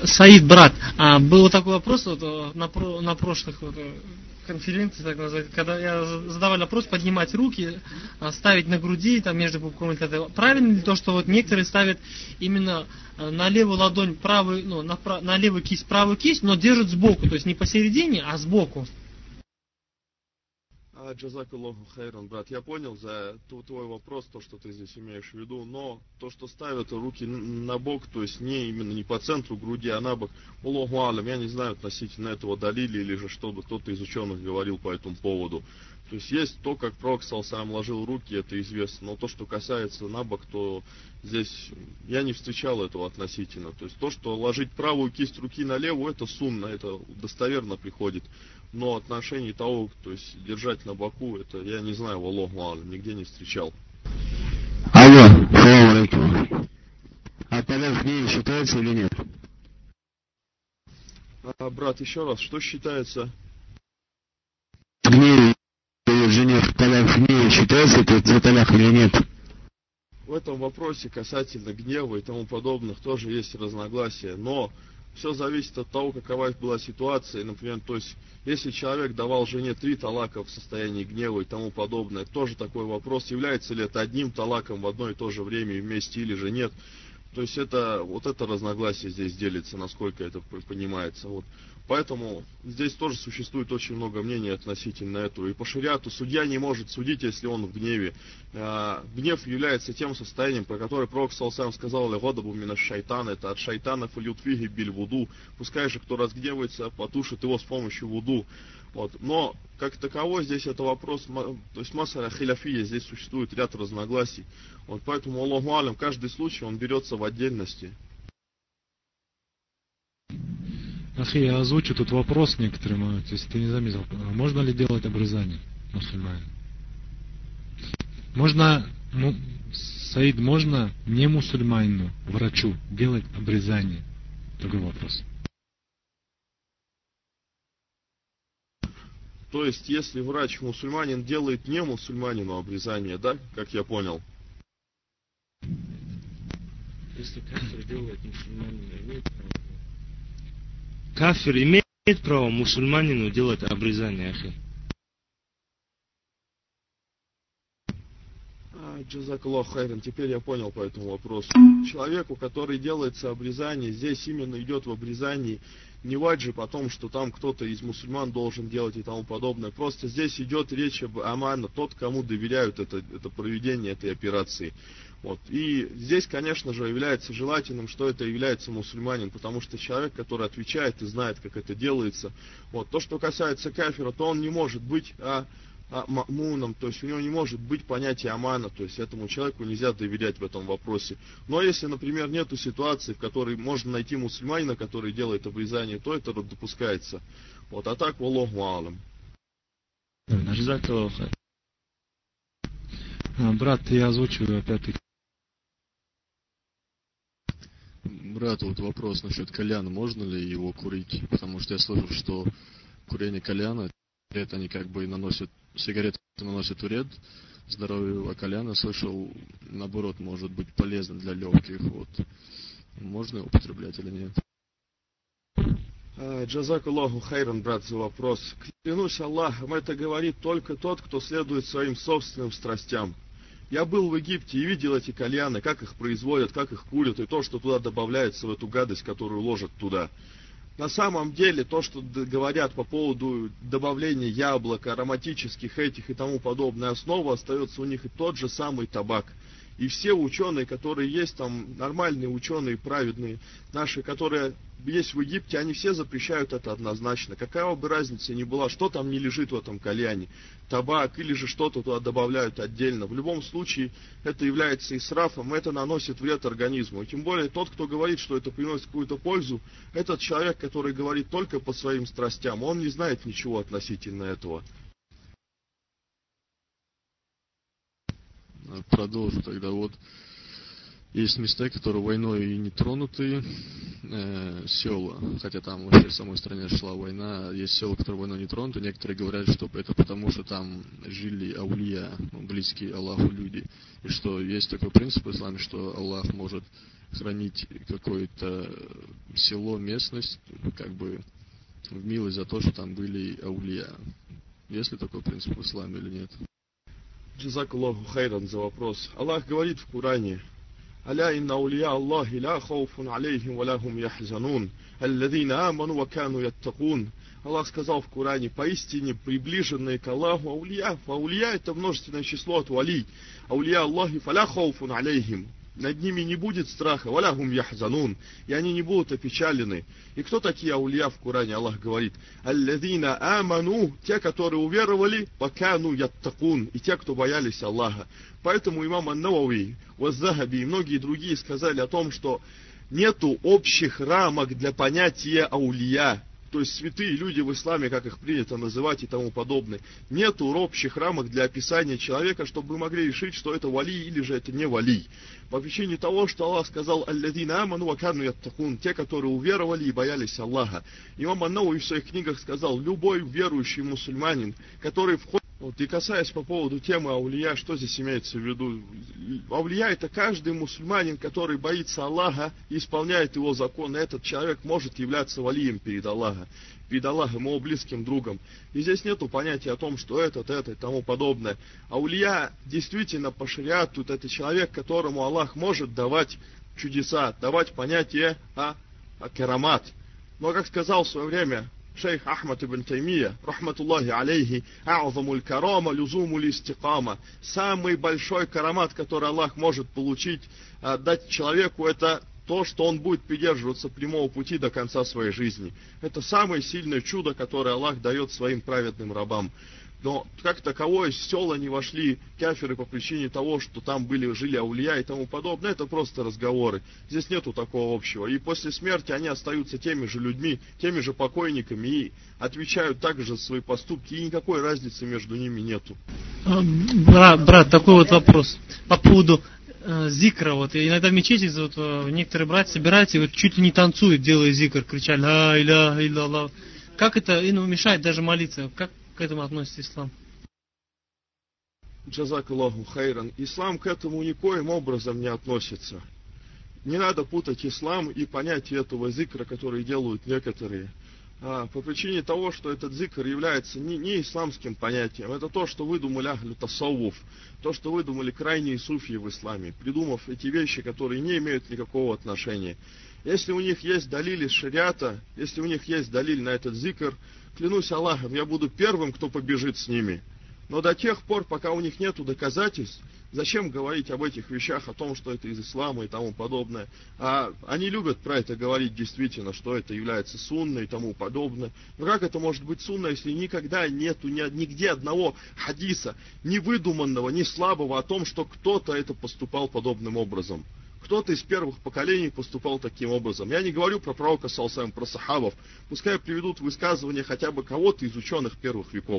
Саид, брат, был такой вопрос на прошлых конференциях, так называть, когда я задавал вопрос, поднимать руки, ставить на груди, там между пупком, это правильно ли то, что некоторые ставят именно на левую ладонь правую, на левую кисть правую кисть, но держат сбоку, то есть не посередине, а сбоку. Джазакаллаху хайран, брат, я понял за твой вопрос, то, что ты здесь имеешь в виду, но то, что ставят руки на бок, то есть не по центру груди, а на бок, Аллаху алям, я не знаю относительно этого далили или же чтобы кто-то из ученых говорил по этому поводу. То есть то, как Пророк сам ложил руки, это известно, но то, что касается на бок, то здесь я не встречал этого относительно. То есть то, что ложить правую кисть руки на левую, это сунна, это достоверно приходит. Но отношение того, то есть держать на боку, это я не знаю, Аллаху алям, нигде не встречал. Алло, салам алейкум. А поверх гнева считается или нет? Брат, еще раз, что считается? Гнев жене в талях гнева считается это за талях или нет? В этом вопросе касательно гнева и тому подобных тоже есть разногласия, но все зависит от того, какова была ситуация. Например, то есть, если человек давал жене 3 талака в состоянии гнева и тому подобное, тоже такой вопрос, является ли это одним талаком в одно и то же время и вместе или же нет. То есть это разногласие здесь делится, насколько это понимается. Поэтому здесь тоже существует очень много мнений относительно этого. И по шариату судья не может судить, если он в гневе. Гнев является тем состоянием, про которое Пророк сам сказал: «Легодабу мина шайтан», это от шайтана фалютфиги биль вуду. Пускай же, кто разгневается, потушит его с помощью вуду. Но, как таковой, здесь это вопрос, то есть масара хиляфия, здесь существует ряд разногласий. Поэтому, Аллаху алям, каждый случай, он берется в отдельности. Ахи, я озвучу тут вопрос некоторым, если ты не заметил. Можно ли делать обрезание мусульманину? Саид, можно не мусульманину, врачу, делать обрезание? Такой вопрос. То есть, если врач-мусульманин делает не мусульманину обрезание, да, как я понял? Если кафир делает, мусульманин имеет право. Кафир имеет право мусульманину делать обрезание, ахи. Джазакаллаху хайран, теперь я понял по этому вопросу. Человеку, который делается обрезание, здесь именно идет в обрезании не ваджиб о том, что там кто-то из мусульман должен делать и тому подобное. Просто здесь идет речь об амана, тот, кому доверяют это проведение этой операции. И здесь, конечно же, является желательным, что это является мусульманин, потому что человек, который отвечает и знает, как это делается. То, что касается кафира, то он не может быть ма'муном, то есть у него не может быть понятия амана, то есть этому человеку нельзя доверять в этом вопросе. Но если, например, нету ситуации, в которой можно найти мусульманина, который делает обрезание, то это допускается. А так, валлаху алам. Брат, я озвучиваю опять-таки. Брат, вопрос насчет кальяна, можно ли его курить? Потому что я слышал, что курение кальяна, это они сигареты наносят вред здоровью, а кальяна, слышал, наоборот, может быть полезно для легких. Можно его употреблять или нет? Джазакаллаху хайран, брат, за вопрос. Клянусь Аллахом, это говорит только тот, кто следует своим собственным страстям. Я был в Египте и видел эти кальяны, как их производят, как их курят, и то, что туда добавляется, в эту гадость, которую ложат туда. На самом деле, то, что говорят по поводу добавления яблок, ароматических этих и тому подобное, основа остается у них и тот же самый табак. И все ученые, которые есть там, нормальные ученые, праведные, наши, которые есть в Египте, они все запрещают это однозначно. Какая бы разница ни была, что там не лежит в этом кальяне, табак или же что-то туда добавляют отдельно. В любом случае, это является исрафом, это наносит вред организму. И тем более, тот, кто говорит, что это приносит какую-то пользу, этот человек, который говорит только по своим страстям, он не знает ничего относительно этого. Продолжу тогда. Есть места, которые войной и не тронуты, села, хотя там вообще в самой стране шла война, есть села, которые войной не тронуты. Некоторые говорят, что это потому, что там жили аулия, близкие Аллаху люди, и что есть такой принцип в исламе, что Аллах может хранить какое-то село, местность, как бы в милость за то, что там были аулия. Есть ли такой принцип в исламе или нет? Джазакаллаху хайран за вопрос. Аллах говорит в Коране: «Аля инна аулия Аллахи ла хауфун алейхим ва ла хум яхзанун, аллазина аману ва кану яттакун». Аллах сказал в Коране: поистине приближенные к Аллаху аулия. Аулия — это множественное число от вали. Аулия Аллахи фаля хауфун алейхим. Над ними не будет страха, ва ла хум яхзанун, и они не будут опечалены. И кто такие аулия в Коране? Аллах говорит: аллазина аману, те, которые уверовали, ва кану яттакун, и те, кто боялись Аллаха. Поэтому имам ан-Навави, ваз-Захаби и многие другие сказали о том, что нету общих рамок для понятия аулия. То есть святые люди в исламе, как их принято называть и тому подобное. Нету общих рамок для описания человека, чтобы мы могли решить, что это вали или же это не вали. По причине того, что Аллах сказал: аллазина аману ва кану яттакун, те, которые уверовали и боялись Аллаха. Имам ан-Навави в своих книгах сказал: любой верующий мусульманин, который входит... Вот, и касаясь по поводу темы аулия, что здесь имеется в виду? Аулия — это каждый мусульманин, который боится Аллаха и исполняет его законы. Этот человек может являться валием перед Аллахом, его близким другом. И здесь нету понятия о том, что это и тому подобное. Аулия действительно по шариату — это человек, которому Аллах может давать чудеса, давать понятие о карамат. Но, как сказал в свое время шейх Ахмад ибн Таймия, рахматуллахи алейхи, а'замуль карама люзумуль истикама. Самый большой карамат, который Аллах может получить, дать человеку, это то, что он будет придерживаться прямого пути до конца своей жизни. Это самое сильное чудо, которое Аллах дает своим праведным рабам. Но как таковое в села не вошли кафиры по причине того, что там жили аулия и тому подобное. Это просто разговоры. Здесь нету такого общего. И после смерти они остаются теми же людьми, теми же покойниками и отвечают также за свои поступки. И никакой разницы между ними нету. Брат, такой вот вопрос по поводу зикра. Вот иногда в мечети некоторые братья собираются и вот чуть ли не танцуют, делая зикр, кричали: ла иляха илляллах. Как это мешает даже молиться? Как к этому относится ислам? Джазакаллаху хайран. Ислам к этому никоим образом не относится. Не надо путать ислам и понятие этого зикра, который делают некоторые. По причине того, что этот зикр является не исламским понятием. Это то, что выдумали ахлю тасаввуф, то, что выдумали крайние суфии в исламе, придумав эти вещи, которые не имеют никакого отношения. Если у них есть далиль из шариата, если у них есть далиль на этот зикр, клянусь Аллахом, я буду первым, кто побежит с ними. Но до тех пор, пока у них нету доказательств, зачем говорить об этих вещах, о том, что это из ислама и тому подобное. Они любят про это говорить действительно, что это является сунной и тому подобное. Но как это может быть сунна, если никогда нету нигде одного хадиса, ни выдуманного, ни слабого, о том, что кто-то это поступал подобным образом? Кто-то из первых поколений поступал таким образом. Я не говорю про пророка саллаллаху, про сахабов. Пускай приведут высказывания хотя бы кого-то из ученых первых веков.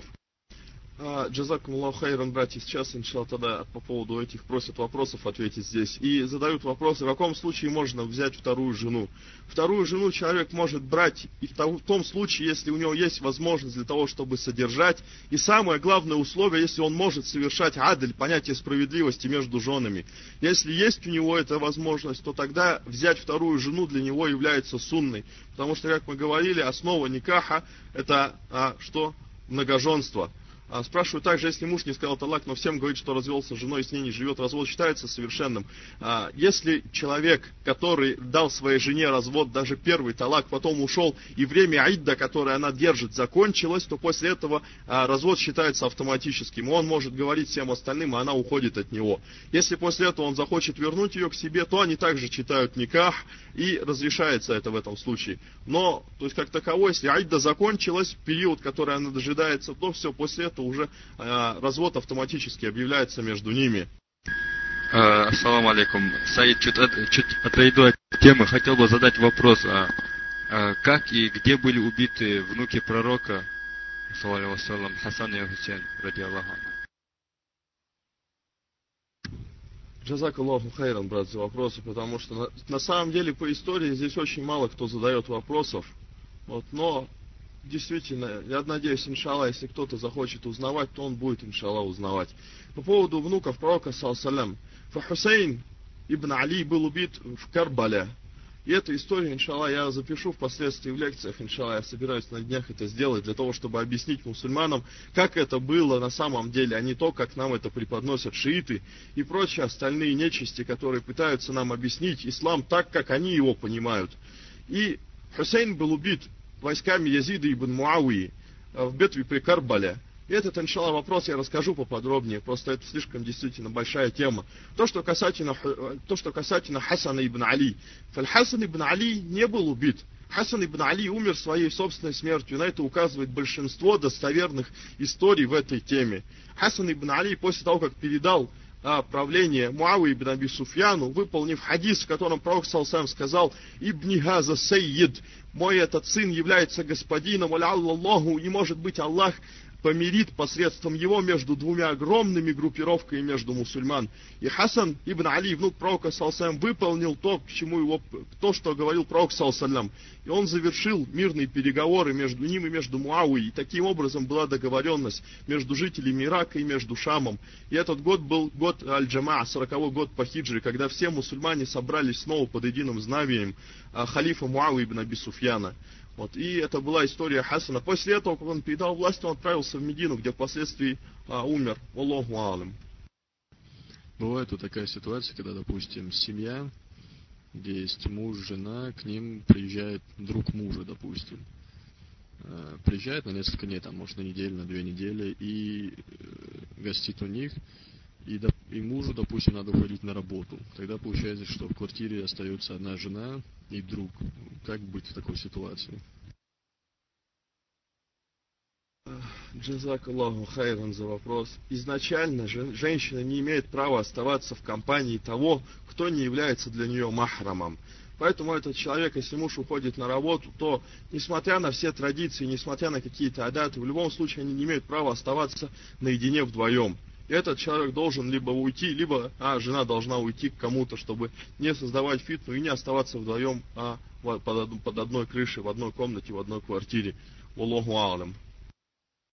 Джазакумуллаху хайран, братья, сейчас, иншаллах, тогда по поводу этих просят вопросов ответить здесь. И задают вопросы, в каком случае можно взять вторую жену. Вторую жену человек может брать и в том случае, если у него есть возможность для того, чтобы содержать. И самое главное условие, если он может совершать адль, понятие справедливости между женами. Если есть у него эта возможность, то тогда взять вторую жену для него является сунной. Потому что, как мы говорили, основа никаха это что? Многоженство. Спрашиваю также, если муж не сказал талак, но всем говорит, что развелся с женой и с ней не живет, развод считается совершенным. Если человек, который дал своей жене развод, даже первый талак, потом ушел, и время аидда, которое она держит, закончилось, то после этого развод считается автоматическим. Он может говорить всем остальным, а она уходит от него. Если после этого он захочет вернуть ее к себе, то они также читают никах, и разрешается это в этом случае. Но, то есть как таковой, если аидда закончилась, период, который она дожидается, то все, после этого уже развод автоматически объявляется между ними. Ассаламу алейкум. Саид, чуть отойду от темы. Хотел бы задать вопрос. Как и где были убиты внуки пророка, саллаллаху алейхи ва саллям, Хасан и Хусейн, ради Аллаха? Джазакаллаху хайран, брат, за вопросы, потому что на самом деле по истории здесь очень мало кто задает вопросов. Но действительно, я надеюсь, иншаллах, если кто-то захочет узнавать, то он будет, иншаллах, узнавать. По поводу внуков пророка, саллаллаху алейхи ва саллям, Хусейн ибн Али был убит в Карбале. И эту историю, иншаллах, я запишу впоследствии в лекциях, иншаллах, я собираюсь на днях это сделать, для того, чтобы объяснить мусульманам, как это было на самом деле, а не то, как нам это преподносят шииты и прочие остальные нечисти, которые пытаются нам объяснить ислам так, как они его понимают. И Хусейн был убит войсками Язида ибн Муавии в битве при Карбале. И этот, иншаллах, вопрос я расскажу поподробнее, просто это слишком действительно большая тема. То, что касательно Хасана ибн Али. Хасан ибн Али не был убит. Хасан ибн Али умер своей собственной смертью. На это указывает большинство достоверных историй в этой теме. Хасан ибн Али после того, как передал правление Муавии ибн Аби Суфьяну, выполнив хадис, в котором пророк ﷺ сказал: «Ибни газа сайид», мой этот сын является господином, Аллаху, и может быть Аллах помирит посредством его между двумя огромными группировками между мусульман. И Хасан ибн Али, внук пророка ﷺ, выполнил то, что говорил пророк ﷺ. И он завершил мирные переговоры между ним и между Муавией. И таким образом была договоренность между жителями Ирака и между Шамом. И этот год был год Аль-Джамаа, 40-й год по хиджре, когда все мусульмане собрались снова под единым знаменем халифа Муавии ибн Аби Суфьяна. И это была история Хасана. После этого, когда он передал власть, он отправился в Медину, где впоследствии умер. Аллаху алам. Бывает вот такая ситуация, когда, допустим, семья, где есть муж, жена, к ним приезжает друг мужа, допустим. Приезжает на несколько дней, там, может, на неделю, на 2 недели, и гостит у них. И мужу, допустим, надо уходить на работу. Тогда получается, что в квартире остается одна жена и друг. Как быть в такой ситуации? Джазак Аллаху хайран за вопрос. Изначально женщина не имеет права оставаться в компании того, кто не является для нее махрамом. Поэтому этот человек, если муж уходит на работу, то, несмотря на все традиции, несмотря на какие-то адаты, в любом случае они не имеют права оставаться наедине вдвоем. И этот человек должен либо уйти, либо жена должна уйти к кому-то, чтобы не создавать фитну и не оставаться вдвоем под одной крышей, в одной комнате, в одной квартире. Аллаху алам.